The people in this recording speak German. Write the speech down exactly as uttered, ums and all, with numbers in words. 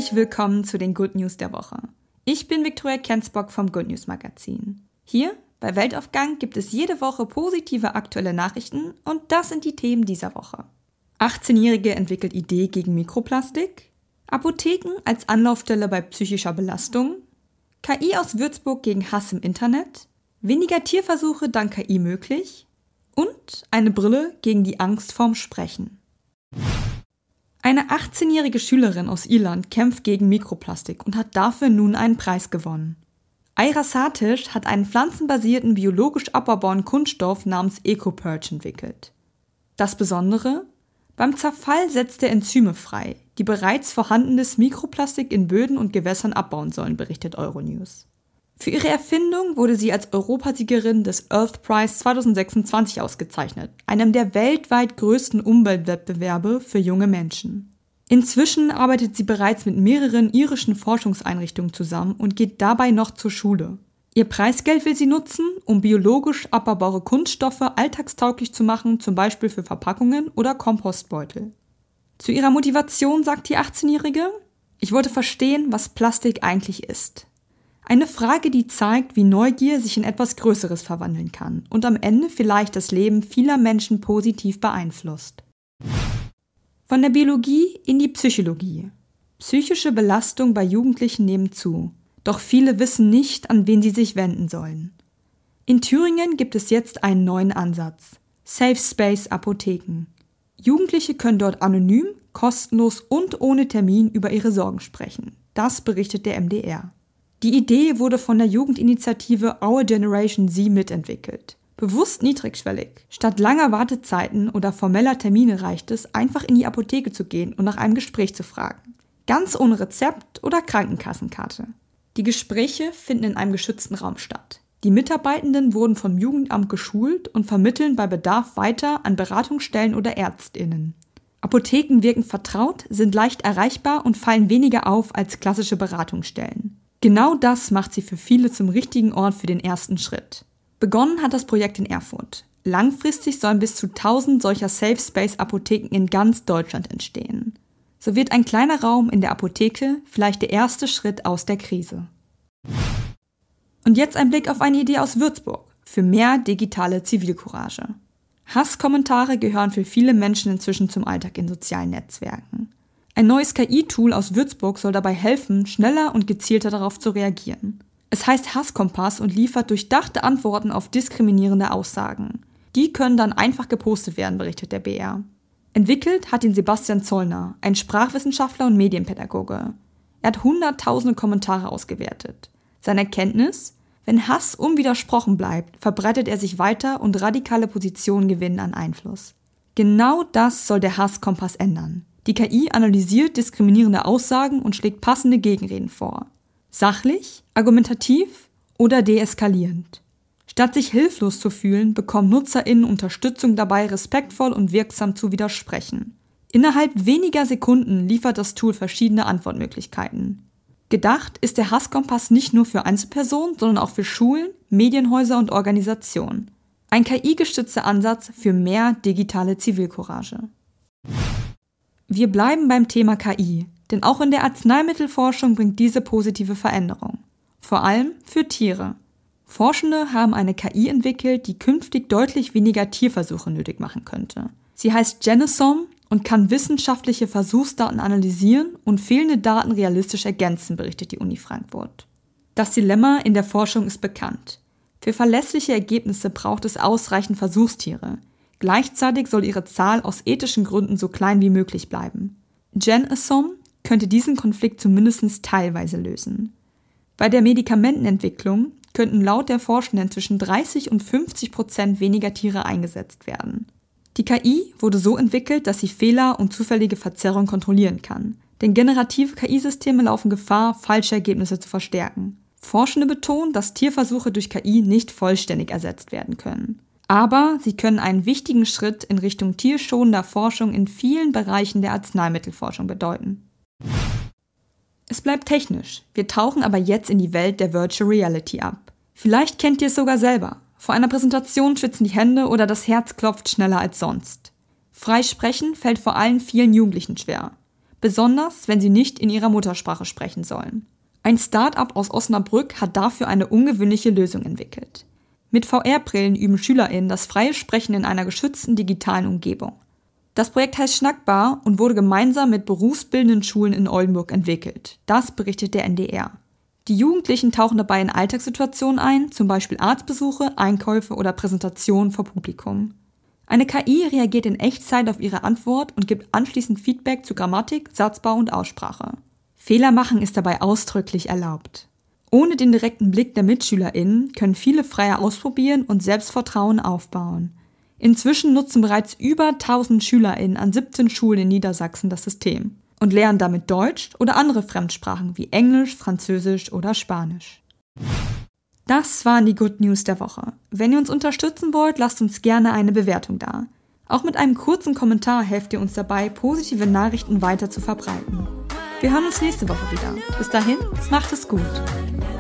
Herzlich willkommen zu den Good News der Woche. Ich bin Viktoria Kensbock vom Good News Magazin. Hier bei Weltaufgang gibt es jede Woche positive aktuelle Nachrichten und das sind die Themen dieser Woche. achtzehnjährige entwickelt Idee gegen Mikroplastik, Apotheken als Anlaufstelle bei psychischer Belastung, K I aus Würzburg gegen Hass im Internet, weniger Tierversuche dank K I möglich und eine Brille gegen die Angst vorm Sprechen. Eine achtzehnjährige Schülerin aus Irland kämpft gegen Mikroplastik und hat dafür nun einen Preis gewonnen. Aira Satish hat einen pflanzenbasierten, biologisch abbaubaren Kunststoff namens EcoPurge entwickelt. Das Besondere? Beim Zerfall setzt er Enzyme frei, die bereits vorhandenes Mikroplastik in Böden und Gewässern abbauen sollen, berichtet Euronews. Für ihre Erfindung wurde sie als Europasiegerin des Earth Prize zwanzig sechsundzwanzig ausgezeichnet, einem der weltweit größten Umweltwettbewerbe für junge Menschen. Inzwischen arbeitet sie bereits mit mehreren irischen Forschungseinrichtungen zusammen und geht dabei noch zur Schule. Ihr Preisgeld will sie nutzen, um biologisch abbaubare Kunststoffe alltagstauglich zu machen, zum Beispiel für Verpackungen oder Kompostbeutel. Zu ihrer Motivation sagt die achtzehnjährige: Ich wollte verstehen, was Plastik eigentlich ist. Eine Frage, die zeigt, wie Neugier sich in etwas Größeres verwandeln kann und am Ende vielleicht das Leben vieler Menschen positiv beeinflusst. Von der Biologie in die Psychologie. Psychische Belastung bei Jugendlichen nehmen zu, doch viele wissen nicht, an wen sie sich wenden sollen. In Thüringen gibt es jetzt einen neuen Ansatz: Safe Space Apotheken. Jugendliche können dort anonym, kostenlos und ohne Termin über ihre Sorgen sprechen. Das berichtet der M D R. Die Idee wurde von der Jugendinitiative Our Generation Z mitentwickelt. Bewusst niedrigschwellig. Statt langer Wartezeiten oder formeller Termine reicht es, einfach in die Apotheke zu gehen und nach einem Gespräch zu fragen. Ganz ohne Rezept oder Krankenkassenkarte. Die Gespräche finden in einem geschützten Raum statt. Die Mitarbeitenden wurden vom Jugendamt geschult und vermitteln bei Bedarf weiter an Beratungsstellen oder ÄrztInnen. Apotheken wirken vertraut, sind leicht erreichbar und fallen weniger auf als klassische Beratungsstellen. Genau das macht sie für viele zum richtigen Ort für den ersten Schritt. Begonnen hat das Projekt in Erfurt. Langfristig sollen bis zu tausend solcher Safe-Space-Apotheken in ganz Deutschland entstehen. So wird ein kleiner Raum in der Apotheke vielleicht der erste Schritt aus der Krise. Und jetzt ein Blick auf eine Idee aus Würzburg für mehr digitale Zivilcourage. Hasskommentare gehören für viele Menschen inzwischen zum Alltag in sozialen Netzwerken. Ein neues K I-Tool aus Würzburg soll dabei helfen, schneller und gezielter darauf zu reagieren. Es heißt Hasskompass und liefert durchdachte Antworten auf diskriminierende Aussagen. Die können dann einfach gepostet werden, berichtet der B R. Entwickelt hat ihn Sebastian Zollner, ein Sprachwissenschaftler und Medienpädagoge. Er hat hunderttausende Kommentare ausgewertet. Seine Erkenntnis: Wenn Hass unwidersprochen bleibt, verbreitet er sich weiter und radikale Positionen gewinnen an Einfluss. Genau das soll der Hasskompass ändern. Die K I analysiert diskriminierende Aussagen und schlägt passende Gegenreden vor. Sachlich, argumentativ oder deeskalierend. Statt sich hilflos zu fühlen, bekommen NutzerInnen Unterstützung dabei, respektvoll und wirksam zu widersprechen. Innerhalb weniger Sekunden liefert das Tool verschiedene Antwortmöglichkeiten. Gedacht ist der Hasskompass nicht nur für Einzelpersonen, sondern auch für Schulen, Medienhäuser und Organisationen. Ein K I-gestützter Ansatz für mehr digitale Zivilcourage. Wir bleiben beim Thema K I, denn auch in der Arzneimittelforschung bringt diese positive Veränderung. Vor allem für Tiere. Forschende haben eine K I entwickelt, die künftig deutlich weniger Tierversuche nötig machen könnte. Sie heißt Genusome und kann wissenschaftliche Versuchsdaten analysieren und fehlende Daten realistisch ergänzen, berichtet die Uni Frankfurt. Das Dilemma in der Forschung ist bekannt. Für verlässliche Ergebnisse braucht es ausreichend Versuchstiere. Gleichzeitig soll ihre Zahl aus ethischen Gründen so klein wie möglich bleiben. Genusome könnte diesen Konflikt zumindest teilweise lösen. Bei der Medikamentenentwicklung könnten laut der Forschenden zwischen dreißig und fünfzig Prozent weniger Tiere eingesetzt werden. Die K I wurde so entwickelt, dass sie Fehler und zufällige Verzerrungen kontrollieren kann. Denn generative K I-Systeme laufen Gefahr, falsche Ergebnisse zu verstärken. Forschende betonen, dass Tierversuche durch K I nicht vollständig ersetzt werden können. Aber sie können einen wichtigen Schritt in Richtung tierschonender Forschung in vielen Bereichen der Arzneimittelforschung bedeuten. Es bleibt technisch, wir tauchen aber jetzt in die Welt der Virtual Reality ab. Vielleicht kennt ihr es sogar selber. Vor einer Präsentation schwitzen die Hände oder das Herz klopft schneller als sonst. Frei sprechen fällt vor allem vielen Jugendlichen schwer. besonders wenn sie nicht in ihrer Muttersprache sprechen sollen. Ein Start-up aus Osnabrück hat dafür eine ungewöhnliche Lösung entwickelt. Mit V R-Brillen üben SchülerInnen das freie Sprechen in einer geschützten digitalen Umgebung. Das Projekt heißt Schnackbar und wurde gemeinsam mit berufsbildenden Schulen in Oldenburg entwickelt. Das berichtet der N D R. Die Jugendlichen tauchen dabei in Alltagssituationen ein, zum Beispiel Arztbesuche, Einkäufe oder Präsentationen vor Publikum. Eine K I reagiert in Echtzeit auf ihre Antwort und gibt anschließend Feedback zu Grammatik, Satzbau und Aussprache. Fehler machen ist dabei ausdrücklich erlaubt. Ohne den direkten Blick der MitschülerInnen können viele freier ausprobieren und Selbstvertrauen aufbauen. Inzwischen nutzen bereits über tausend SchülerInnen an siebzehn Schulen in Niedersachsen das System und lernen damit Deutsch oder andere Fremdsprachen wie Englisch, Französisch oder Spanisch. Das waren die Good News der Woche. Wenn ihr uns unterstützen wollt, lasst uns gerne eine Bewertung da. Auch mit einem kurzen Kommentar helft ihr uns dabei, positive Nachrichten weiter zu verbreiten. Wir hören uns nächste Woche wieder. Bis dahin, macht es gut.